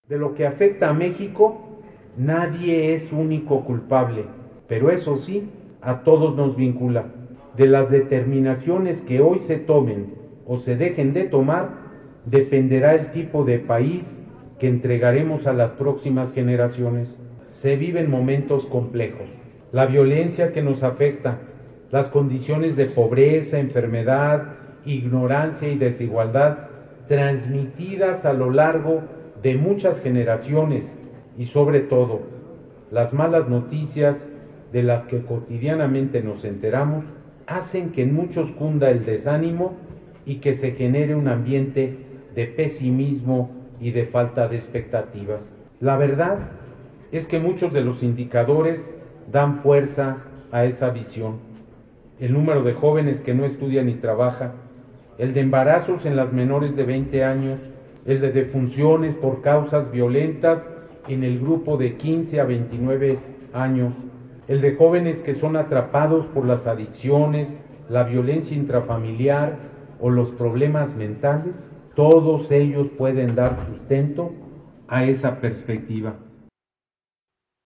De lo que afecta a México, nadie es único culpable, pero eso sí, a todos nos vincula. De las determinaciones que hoy se tomen o se dejen de tomar, dependerá el tipo de país que entregaremos a las próximas generaciones. Se viven momentos complejos. La violencia que nos afecta, las condiciones de pobreza, enfermedad, ignorancia y desigualdad transmitidas a lo largo de muchas generaciones y sobre todo las malas noticias de las que cotidianamente nos enteramos hacen que en muchos cunda el desánimo y que se genere un ambiente de pesimismo y de falta de expectativas. La verdad es que muchos de los indicadores dan fuerza a esa visión. El número de jóvenes que no estudian ni trabajan, el de embarazos en las menores de 20 años, el de defunciones por causas violentas en el grupo de 15 a 29 años, el de jóvenes que son atrapados por las adicciones, la violencia intrafamiliar o los problemas mentales, todos ellos pueden dar sustento a esa perspectiva.